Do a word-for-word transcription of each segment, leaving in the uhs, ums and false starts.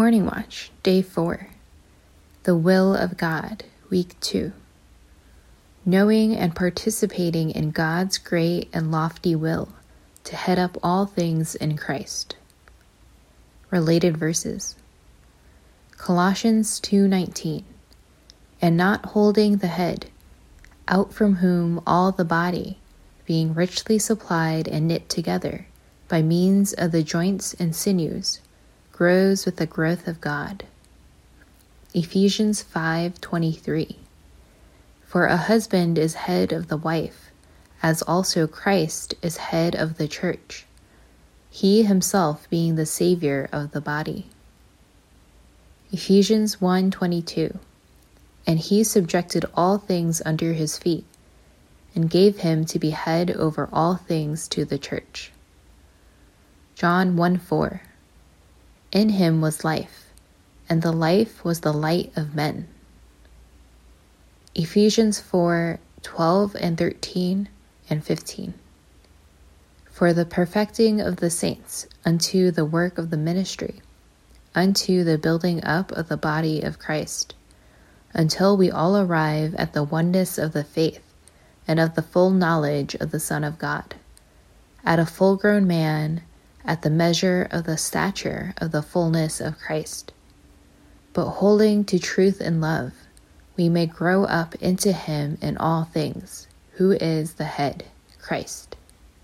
Morning Watch, Day four. The Will of God, Week two. Knowing and participating in God's great and lofty will to head up all things in Christ. Related verses. Colossians two nineteen. And not holding the head, out from whom all the body, being richly supplied and knit together by means of the joints and sinews, grows with the growth of God. Ephesians five twenty-three. For a husband is head of the wife, as also Christ is head of the church, he himself being the Savior of the body. Ephesians one twenty-two. And he subjected all things under his feet, and gave him to be head over all things to the church. John one four. In him was life, and the life was the light of men. Ephesians four twelve and thirteen and fifteen. For the perfecting of the saints unto the work of the ministry, unto the building up of the body of Christ, until we all arrive at the oneness of the faith and of the full knowledge of the Son of God, at a full-grown man, at the measure of the stature of the fullness of Christ. But holding to truth and love, we may grow up into him in all things, who is the head, Christ.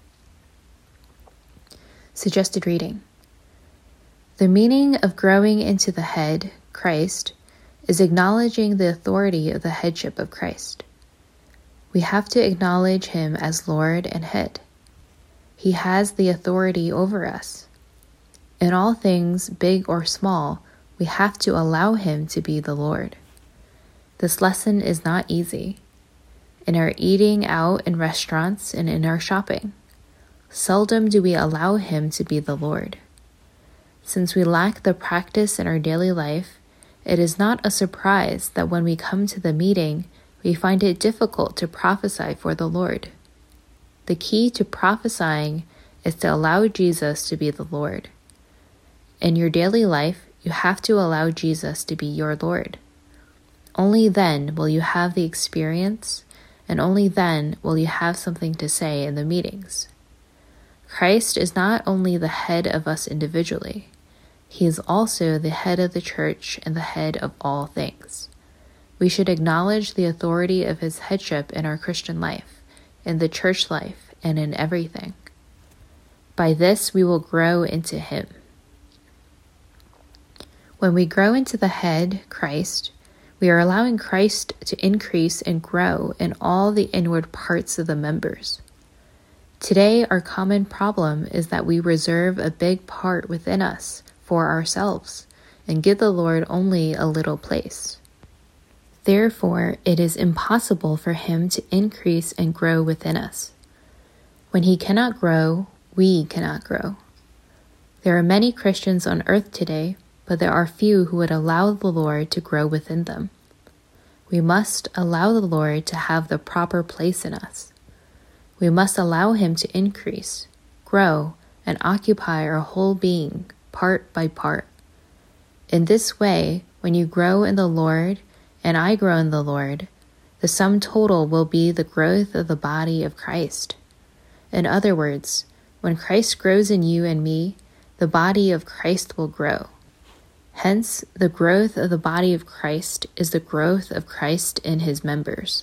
Suggested reading. The meaning of growing into the head, Christ, is acknowledging the authority of the headship of Christ. We have to acknowledge him as Lord and head. He has the authority over us. In all things, big or small, we have to allow him to be the Lord. This lesson is not easy. In our eating out in restaurants and in our shopping, seldom do we allow him to be the Lord. Since we lack the practice in our daily life, it is not a surprise that when we come to the meeting, we find it difficult to prophesy for the Lord. The key to prophesying is to allow Jesus to be the Lord. In your daily life, you have to allow Jesus to be your Lord. Only then will you have the experience, and only then will you have something to say in the meetings. Christ is not only the head of us individually, he is also the head of the church and the head of all things. We should acknowledge the authority of his headship in our Christian life, in the church life, and in everything. By this we will grow into him. When we grow into the head, Christ, we are allowing Christ to increase and grow in all the inward parts of the members. Today, our common problem is that we reserve a big part within us for ourselves and give the Lord only a little place. Therefore, it is impossible for him to increase and grow within us. When he cannot grow, we cannot grow. There are many Christians on earth today, but there are few who would allow the Lord to grow within them. We must allow the Lord to have the proper place in us. We must allow him to increase, grow, and occupy our whole being, part by part. In this way, when you grow in the Lord, and I grow in the Lord, the sum total will be the growth of the body of Christ. In other words, when Christ grows in you and me, the body of Christ will grow. Hence, the growth of the body of Christ is the growth of Christ in his members.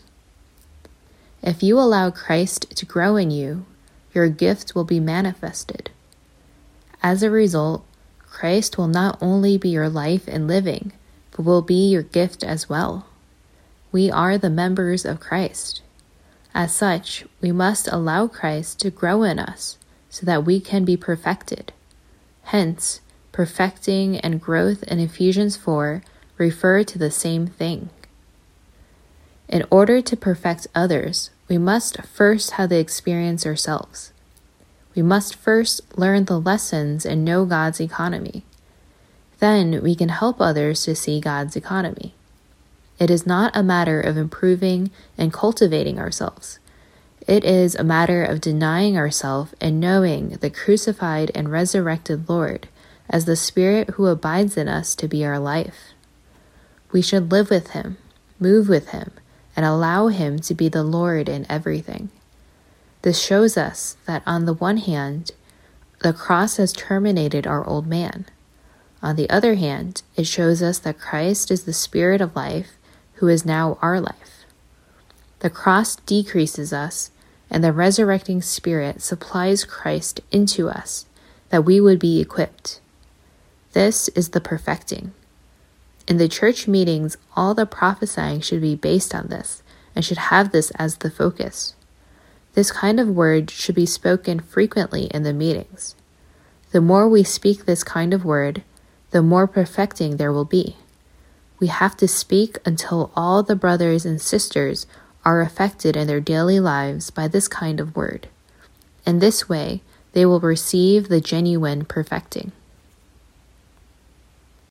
If you allow Christ to grow in you, your gift will be manifested. As a result, Christ will not only be your life and living, but will be your gift as well. We are the members of Christ. As such, we must allow Christ to grow in us so that we can be perfected. Hence, perfecting and growth in Ephesians four refer to the same thing. In order to perfect others, we must first have the experience ourselves. We must first learn the lessons and know God's economy. Then we can help others to see God's economy. It is not a matter of improving and cultivating ourselves. It is a matter of denying ourselves and knowing the crucified and resurrected Lord as the Spirit who abides in us to be our life. We should live with Him, move with Him, and allow Him to be the Lord in everything. This shows us that on the one hand, the cross has terminated our old man. On the other hand, it shows us that Christ is the Spirit of life who is now our life. The cross decreases us, and the resurrecting Spirit supplies Christ into us, that we would be equipped. This is the perfecting. In the church meetings, all the prophesying should be based on this, and should have this as the focus. This kind of word should be spoken frequently in the meetings. The more we speak this kind of word, the more perfecting there will be. We have to speak until all the brothers and sisters are affected in their daily lives by this kind of word. In this way, they will receive the genuine perfecting.